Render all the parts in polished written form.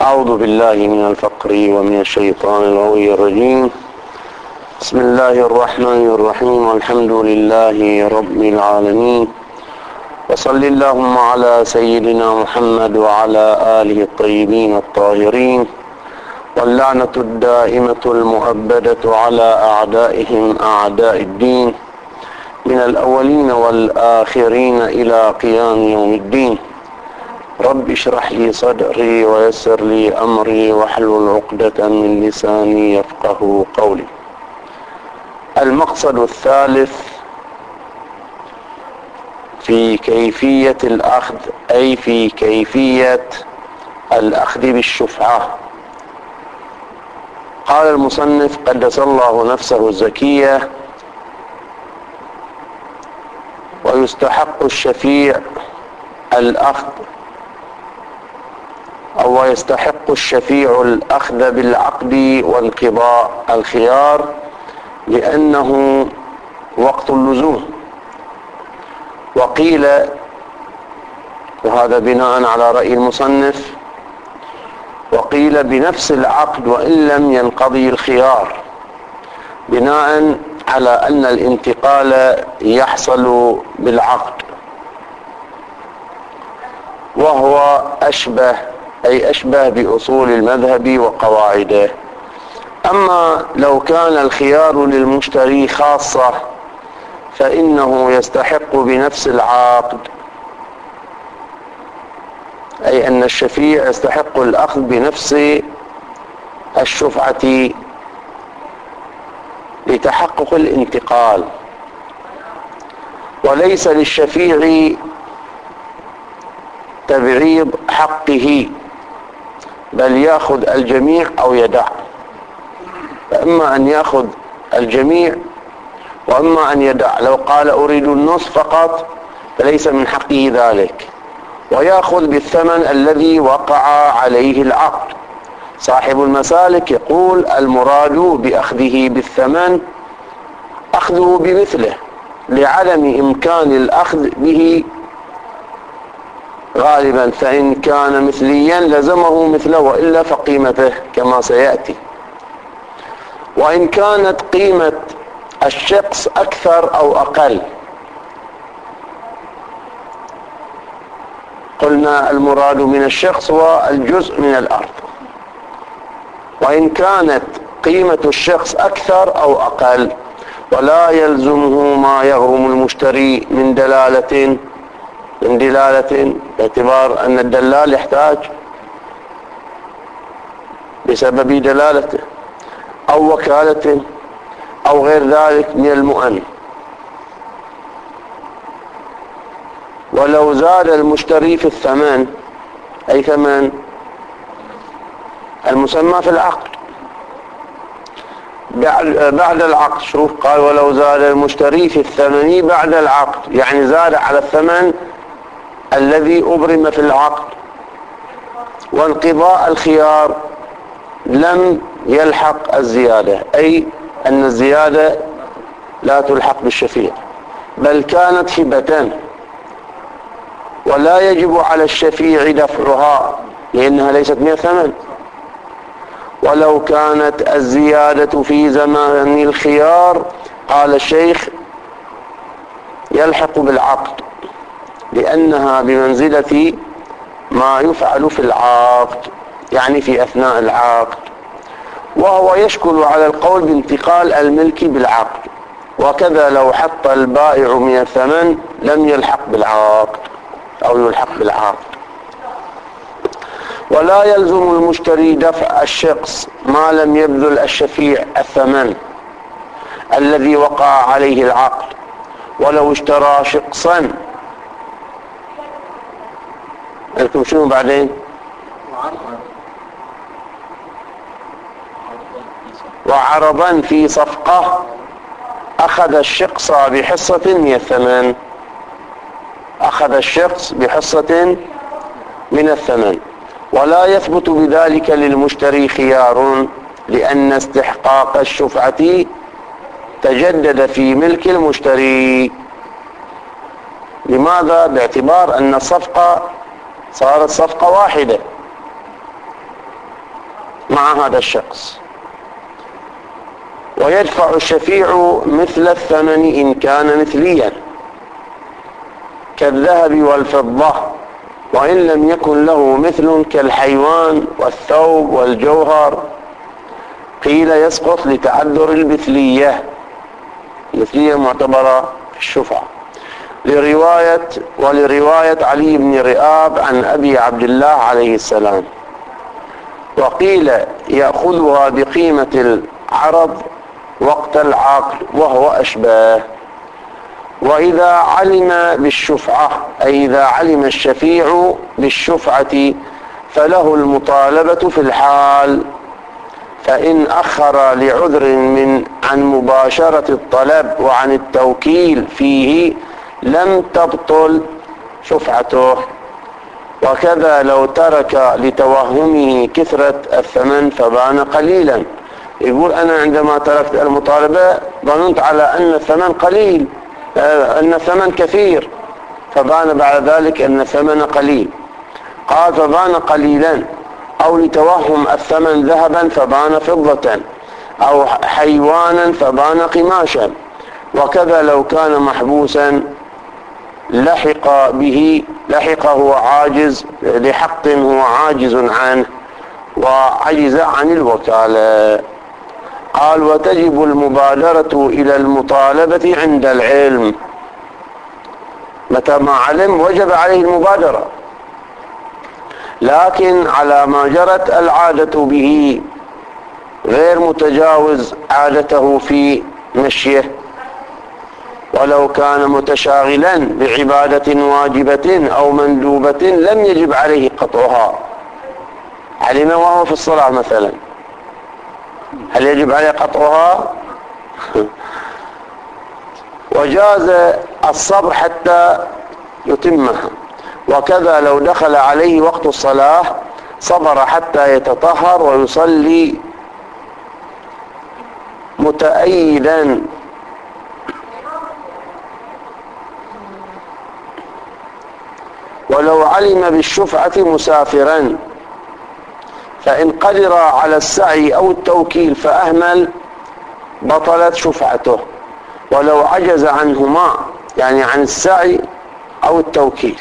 أعوذ بالله من الفقر ومن الشيطان الغوي الرجيم. بسم الله الرحمن الرحيم، والحمد لله رب العالمين، وصل اللهم على سيدنا محمد وعلى آله الطيبين الطاهرين، واللعنة الدائمة المؤبدة على أعدائهم أعداء الدين من الأولين والآخرين إلى قيام يوم الدين. رب اشرح لي صدري ويسر لي أمري واحلل عقدة من لساني يفقه قولي. المقصد الثالث في كيفية الأخذ، أي في كيفية الأخذ بالشفعة. قال المصنف قدس الله نفسه الزكية: ويستحق الشفيع الأخذ، أو يستحق الشفيع الأخذ بالعقد وانقضاء الخيار لأنه وقت اللزوم. وقيل، وهذا بناء على رأي المصنف، وقيل بنفس العقد وإن لم ينقضي الخيار، بناء على أن الانتقال يحصل بالعقد، وهو أشبه بأصول المذهب وقواعده. أما لو كان الخيار للمشتري خاصة فإنه يستحق بنفس العقد، أي أن الشفيع يستحق الأخذ بنفس الشفعة لتحقق الانتقال، وليس للشفيع تبعيض حقه، بل يأخذ الجميع أو يدع. فإما أن يأخذ الجميع وإما أن يدع. لو قال أريد النصف فقط فليس من حقه ذلك، ويأخذ بالثمن الذي وقع عليه العقد. صاحب المسالك يقول: المراد بأخذه بالثمن أخذه بمثله، لعدم إمكان الأخذ به غالبا، فإن كان مثليا لزمه مثله وإلا فقيمته كما سيأتي. وإن كانت قيمة الشخص أكثر أو أقل، قلنا المراد من الشخص هو الجزء من الأرض. وإن كانت قيمة الشخص أكثر أو أقل، ولا يلزمه ما يغرم المشتري من دلالة، باعتبار أن الدلال يحتاج بسبب دلالته أو وكالته أو غير ذلك من المؤن. ولو زاد المشتري في الثمن، أي ثمن المسمى في العقد بعد العقد، شوف قال: ولو زاد المشتري في الثمن بعد العقد، يعني زاد على الثمن الذي أبرم في العقد. وانقضاء الخيار لم يلحق الزيادة، أي أن الزيادة لا تلحق بالشفيع، بل كانت هبة ولا يجب على الشفيع دفعها لأنها ليست من الثمن. ولو كانت الزيادة في زمان الخيار، قال الشيخ، يلحق بالعقد، لأنها بمنزلة ما يفعل في العقد، يعني في أثناء العقد، وهو يشكل على القول بانتقال الملك بالعقد. وكذا لو حط البائع من الثمن لم يلحق بالعقد أو يلحق بالعقد. ولا يلزم المشتري دفع الشخص ما لم يبذل الشفيع الثمن الذي وقع عليه العقد. ولو اشترى شخصا، لكم شنو بعدين؟ وعرضا في صفقة، أخذ الشخص بحصة من الثمن، أخذ الشخص بحصة من الثمن. ولا يثبت بذلك للمشتري خيار، لأن استحقاق الشفعة تجدد في ملك المشتري. لماذا؟ باعتبار أن الصفقة صارت صفقة واحدة، مع هذا الشخص، ويدفع الشفيع مثل الثمن إن كان مثليا كالذهب والفضة، وإن لم يكن له مثل كالحيوان والثوب والجوهر قيل يسقط لتعذر المثلية معتبرة في الشفعة. ولرواية علي بن رئاب عن أبي عبد الله عليه السلام. وقيل يأخذها بقيمة العرض وقت العقد وهو أشباه. وإذا علم بالشفعة، أي إذا علم الشفيع بالشفعة فله المطالبة في الحال، فإن أخر لعذر عن مباشرة الطلب وعن التوكيل فيه لم تبطل شفعته. وكذا لو ترك لتوهمه كثرة الثمن فبان قليلا. يقول أنا عندما تركت المطالبة ظننت على أن الثمن قليل، أن الثمن كثير، فبان بعد ذلك أن الثمن قليل. قال فبان قليلا، أو لتوهم الثمن ذهبا فبان فضة، أو حيوانا فبان قماشا. وكذا لو كان محبوسا لحق هو عاجز لحق هو عاجز عنه وعجز عن الوكالة. قال وتجب المبادرة إلى المطالبة عند العلم. متى ما علم وجب عليه المبادرة، لكن على ما جرت العادة به، غير متجاوز عادته في مشيه. ولو كان متشاغلا بعبادة واجبة أو مندوبة لم يجب عليه قطعها. علم وهو في الصلاة مثلا، هل يجب عليه قطعها؟ وجاز الصبر حتى يتمها. وكذا لو دخل عليه وقت الصلاة صبر حتى يتطهر ويصلي متأيدا. ولو علم بالشفعة مسافرا فإن قدر على السعي أو التوكيل فأهمل بطلت شفعته. ولو عجز عنهما، يعني عن السعي أو التوكيل،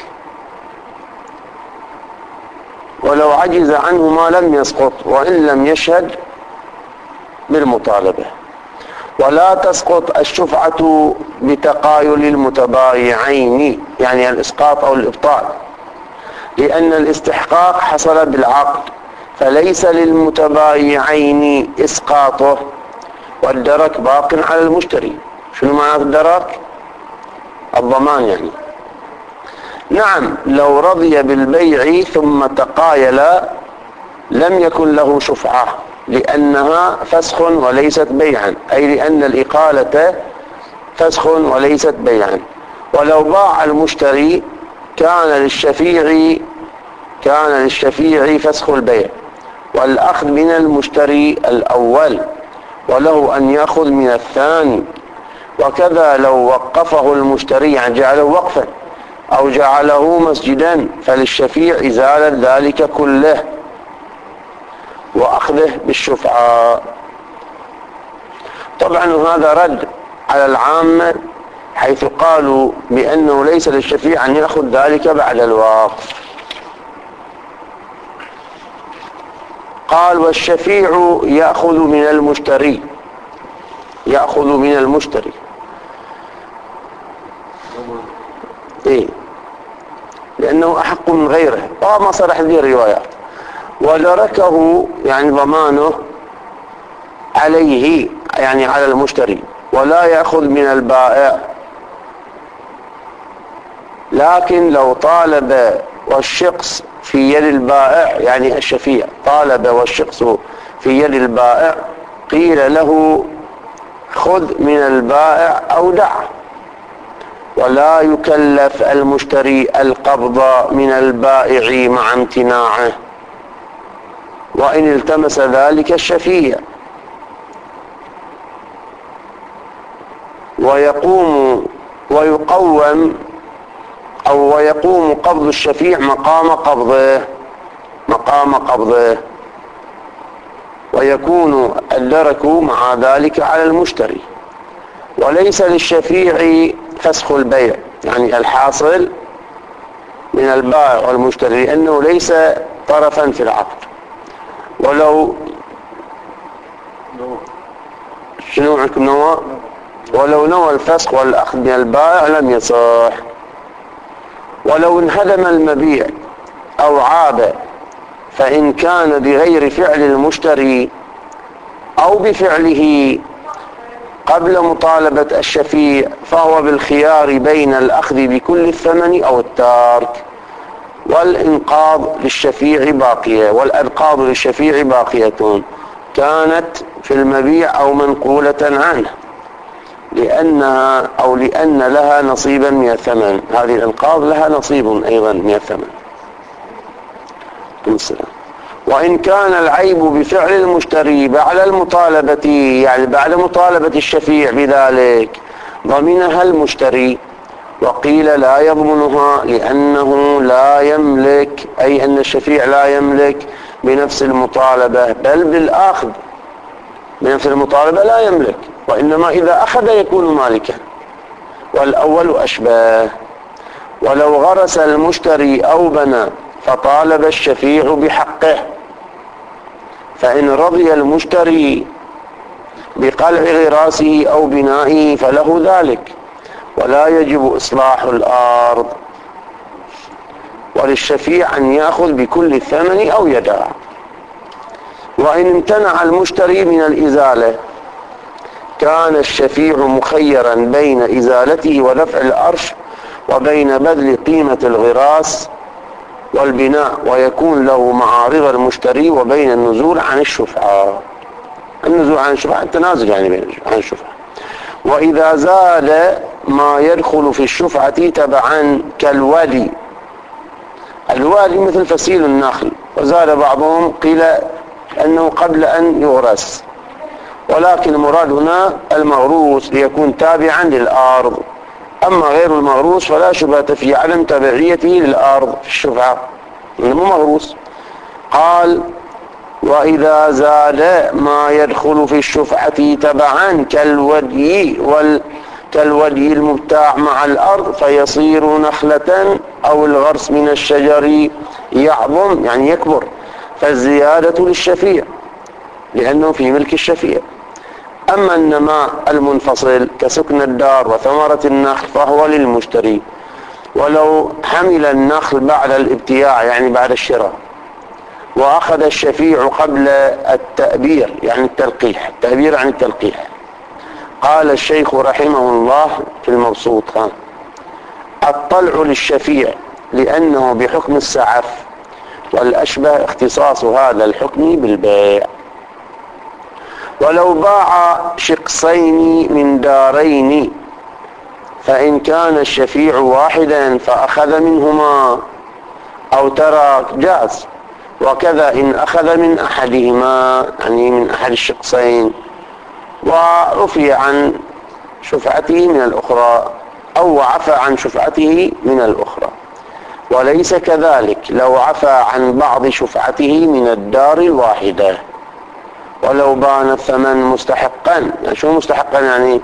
ولو عجز عنهما لم يسقط وإن لم يشهد بالمطالبة. ولا تسقط الشفعة بتقايل المتبايعين، يعني الإسقاط أو الإبطال، لأن الاستحقاق حصل بالعقد، فليس للمتبايعين إسقاطه، والدرك باق على المشتري. شنو معنى الدرك؟ الضمان يعني. نعم، لو رضي بالبيع ثم تقايل لم يكن له شفعة، لأنها فسخ وليست بيعا، أي لأن الإقالة فسخ وليست بيعا. ولو باع المشتري كان للشفيع فسخ البيع والأخذ من المشتري الأول، وله أن يأخذ من الثاني. وكذا لو وقفه المشتري، يعني جعله وقفا أو جعله مسجدا، فللشفيع إزالة ذلك كله وأخذه بالشفعة. طبعا هذا رد على العامة حيث قالوا بأنه ليس للشفيع أن يأخذ ذلك بعد الوقف. قال والشفيع يأخذ من المشتري إيه؟ لأنه أحق من غيره، وما صرح ذي الروايات. ودركه يعني ضمانه عليه، يعني على المشتري، ولا يأخذ من البائع. لكن لو طالب والشخص في يد البائع، يعني الشفيع طالب والشخص في يد البائع، قيل له خذ من البائع أو دع، ولا يكلف المشتري القبض من البائع مع امتناعه، وإن التمس ذلك الشفيع. ويقوم قبض الشفيع مقام قبضه. ويكون الدرك مع ذلك على المشتري. وليس للشفيع فسخ البيع، يعني الحاصل من البائع والمشتري، لأنه ليس طرفا في العقد. ولو شنو عندكم نوى؟ ولو نوى الفسخ والأخذ من البائع لم يصح. ولو انهدم المبيع أو عاب، فإن كان بغير فعل المشتري أو بفعله قبل مطالبة الشفيع فهو بالخيار بين الأخذ بكل الثمن أو الترك، والإنقاذ للشفيع باقية، والأنقاذ للشفيع باقية كانت في المبيع أو منقولة عنه، لأن لها نصيبا من الثمن. هذه الأنقاذ لها نصيب أيضا من الثمن. وإن كان العيب بفعل المشتري بعد المطالبة، يعني بعد مطالبة الشفيع بذلك، ضمنها المشتري، وقيل لا يضمنها لأنه لا يملك، أي أن الشفيع لا يملك بنفس المطالبة، بل بالأخذ بنفس المطالبة لا يملك، وإنما إذا أخذ يكون مالكا، والأول أشبه. ولو غرس المشتري أو بنى فطالب الشفيع بحقه، فإن رضي المشتري بقلع غراسه أو بنائه فله ذلك، ولا يجب إصلاح الأرض، وللشفيع أن يأخذ بكل الثمن أو يدع. وإن امتنع المشتري من الإزالة كان الشفيع مخيرا بين إزالته ودفع الأرش وبين بذل قيمة الغراس والبناء، ويكون له مع رضا المشتري وبين النزول عن الشفعة. النزول عن الشفعة التنازل يعني عن الشفعة. وإذا زاد ما يدخل في الشفعة تبعا كالوادي، الوادي مثل فسيل النخل، وزاد بعضهم قيل أنه قبل أن يغرس، ولكن المراد هنا المغروس ليكون تابعا للأرض. أما غير المغروس فلا شبهة في عدم تبعيته للأرض في الشفعة، إنه مغروس. قال: وإذا زاد ما يدخل في الشفعة تبعا كالودي المبتاع مع الأرض فيصير نخلة، أو الغرس من الشجر يعظم يعني يكبر، فالزيادة للشفيع لأنه في ملك الشفيع. أما النماء المنفصل كسكن الدار وثمرة النخل فهو للمشتري. ولو حمل النخل بعد الابتياع يعني بعد الشراء، وأخذ الشفيع قبل التأبير يعني التلقيح، التأبير عن التلقيح، قال الشيخ رحمه الله في المبسوط: الطلع للشفيع لأنه بحكم السعف، والأشبه اختصاص هذا الحكم بالبيع. ولو باع شقصين من دارين، فإن كان الشفيع واحدا فأخذ منهما أو ترك جاز، وكذا إن أخذ من أحدهما يعني من أحد الشقصين ورفي عن شفعته من الأخرى، أو عفى عن شفعته من الأخرى. وليس كذلك لو عفى عن بعض شفعته من الدار الواحدة. ولو بان الثمن مستحقا، يعني شو مستحقا يعني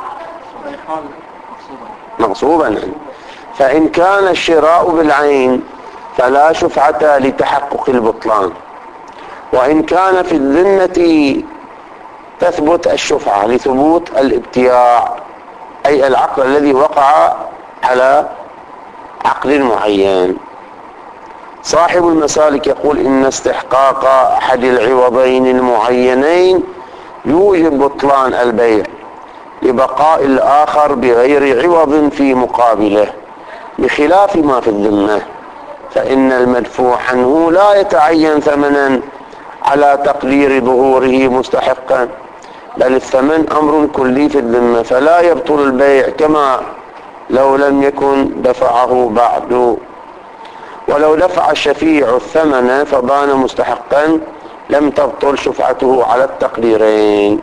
مغصوبا يعني، فإن كان الشراء بالعين فلا شفعة لتحقق البطلان. وإن كان في الذمة تثبت الشفعة لثبوت الابتياع، أي العقد الذي وقع على عقد معين. صاحب المسالك يقول: إن استحقاق أحد العوضين المعينين يوجب بطلان البيع لبقاء الآخر بغير عوض في مقابله، بخلاف ما في الذمة، فإن المدفوع عنه لا يتعين ثمنا على تقدير ظهوره مستحقا، بل الثمن أمر كلي في الذمة، فلا يبطل البيع كما لو لم يكن دفعه بعد. ولو دفع الشفيع الثمن فبان مستحقا لم تبطل شفعته على التقديرين.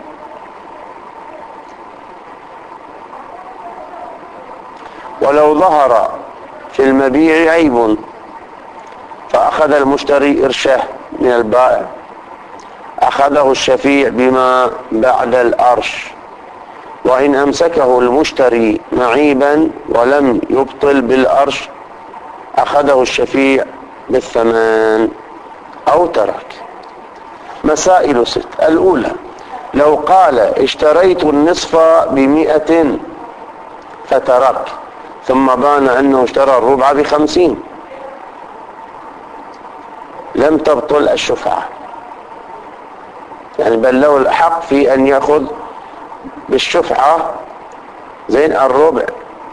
ولو ظهر في المبيع عيب فأخذ المشتري إرشه من البائع أخذه الشفيع بما بعد الأرش، وإن أمسكه المشتري معيبا ولم يبطل بالأرش أخذه الشفيع بالثمن أو ترك. مسائل 6. الأولى: لو قال اشتريت النصف ب100 فترك، ثم بان أنه اشترى الربع ب50، لم تبطل الشفعة، يعني بل له الحق في أن يأخذ بالشفعة زين الربع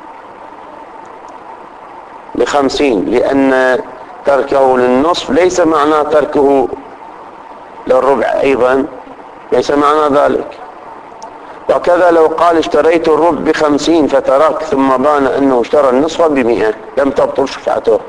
ب50، لأن تركه للنصف ليس معنى تركه للربع أيضا، ليس معنى ذلك. وكذا لو قال اشتريت الربع ب50 فترك، ثم بان أنه اشترى النصف ب100، لم تبطل شفعته،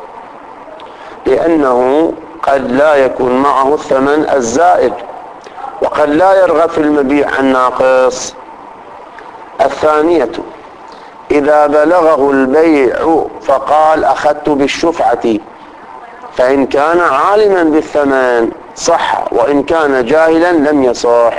لأنه قد لا يكون معه الثمن الزائد، وقد لا يرغب في المبيع الناقص. الثانية: إذا بلغه البيع فقال أخذت بالشفعة، فإن كان عالما بالثمن صح، وإن كان جاهلا لم يصح.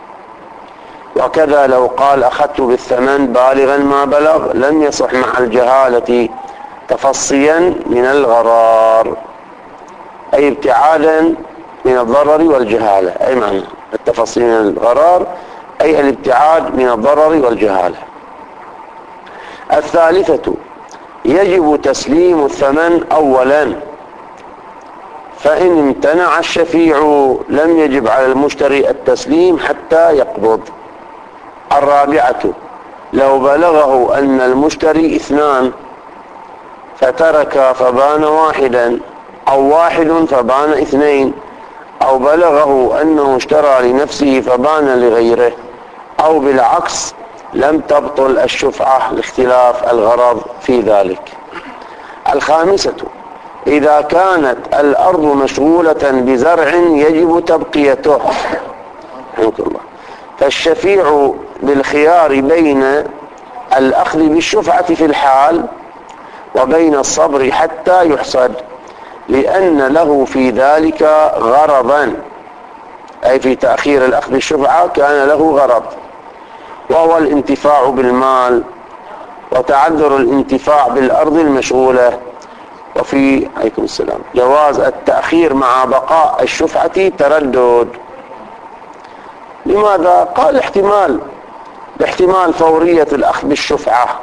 وكذا لو قال أخذت بالثمن بالغا ما بلغ لم يصح مع الجهالة تفصيا من الغرار، أي ابتعادا من الضرر والجهالة، أي معنى التفصيل من الغرار أي الابتعاد من الضرر والجهالة. الثالثة: يجب تسليم الثمن أولا، فإن امتنع الشفيع لم يجب على المشتري التسليم حتى يقبض. الرابعة: لو بلغه أن المشتري 2 فترك فبان 1، أو 1 فبان 2، أو بلغه أنه اشترى لنفسه فبان لغيره، أو بالعكس، لم تبطل الشفعة لاختلاف الغرض في ذلك. الخامسة: إذا كانت الأرض مشغولة بزرع يجب تبقيته، رحمك الله، فالشفيع بالخيار بين الأخذ بالشفعة في الحال وبين الصبر حتى يحصد، لأن له في ذلك غرضا، أي في تأخير الأخذ بالشفعة كان له غرض، وهو الانتفاع بالمال وتعذر الانتفاع بالأرض المشغولة. وفي عليكم السلام جواز التأخير مع بقاء الشفعة تردد. لماذا؟ قال باحتمال فورية الأخذ بالشفعة.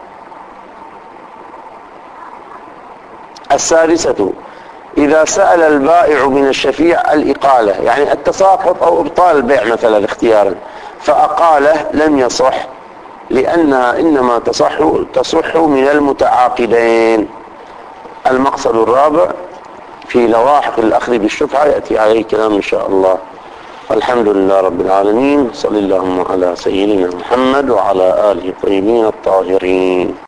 السادسة: إذا سأل البائع من الشفيع الإقالة، يعني التساقط أو إبطال البيع مثلا اختيارا، فأقاله لم يصح، لأنها إنما تصح من المتعاقدين. المقصد الرابع في لواحق الأخذ بالشفعة يأتي عليه كلام إن شاء الله. الحمد لله رب العالمين، صلى اللهم على سيدنا محمد وعلى آله الطيبين الطاهرين.